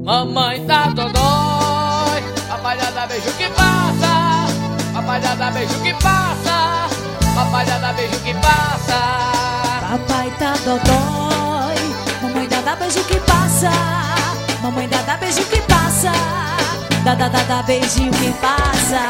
Mamãe tá dodói, papalhada beijo que passa, papalhada beijo que passa, papalhada beijo que passa. Papai tá dodói, mamãe dá beijo que passa, mamãe dá beijo que passa, dá beijinho que passa.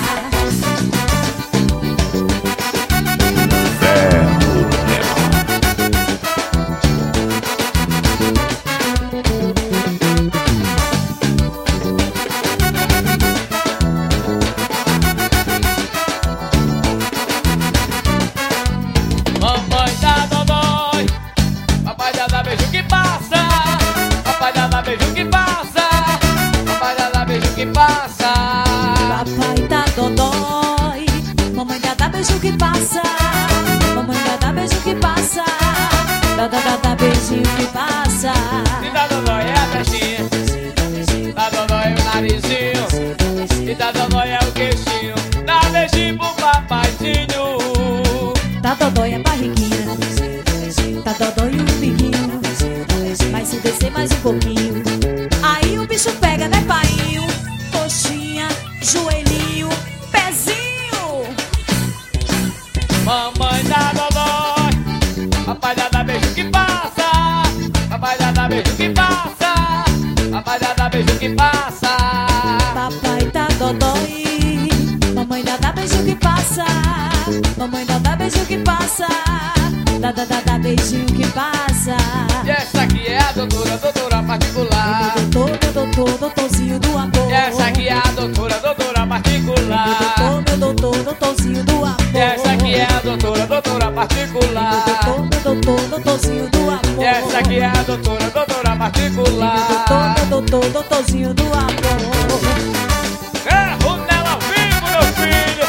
Mamãe tá dodói, papai dá beijo que passa, papai dá beijo que passa, papai dá beijo que passa. Papai tá dodói, mamãe dá beijo que passa, mamãe dá beijo que passa, dá beijinho que passa. Se dá dodói é a festinha, dá dodói é o narizinho, e dá dodói é o queixinho, dá beijinho pro papaizinho. Tá dodói a barriguinha, tá dodói o biquinho, mas se descer mais um pouquinho, aí o bicho pega, né, painho? Coxinha, joelhinho, pezinho. Mamãe dá dodói, papai dá beijo que passa, papai dá beijo que passa, papai dá beijo que passa. Papai tá dodói, mamãe dá beijo que passa, mamãe dá beijo que passa, dá beijinho que passa. E essa aqui é a doutora particular. Doutorzinho do amor. E essa aqui é a doutora particular. Doutorzinho do amor. E essa aqui é a doutora particular. Doutorzinho do amor. E essa aqui é a doutora particular. Doutorzinho do amor. É Runela ao vivo, meu filho.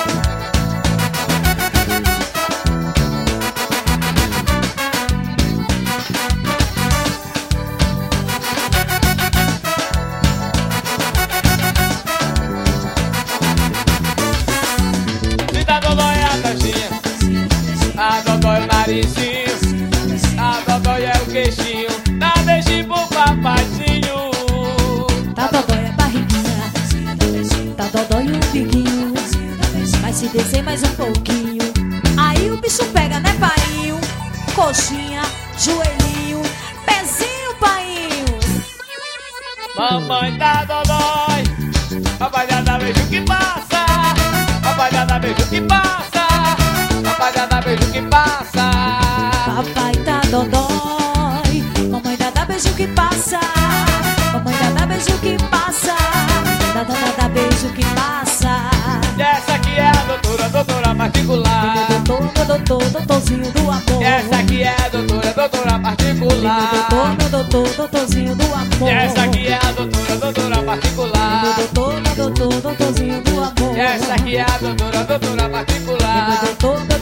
Se dá dodói é a testinha, a dodói é o narizinho, a dodói é o queixinho, dá beijinho pro papaizinho. Tá dodói a barriguinha, tá dodói o biquinho, mas se descer mais um pouquinho, aí o bicho pega, né, painho? Coxinha, joelhinho, pezinho, painho. Mamãe tá dodói, papai dá beijo que passa, papai dá beijo que passa, papai dá beijo que passa. Papai tá dodói, mamãe dá beijo que passa, mamãe dá beijo que passa, dá beijo que passa. E essa aqui é a doutora particular. Doutorzinho do amor. E essa aqui é a doutora particular. Doutorzinho do amor. E essa aqui é a doutora particular. Doutorzinho do amor. E essa aqui é a doutora particular.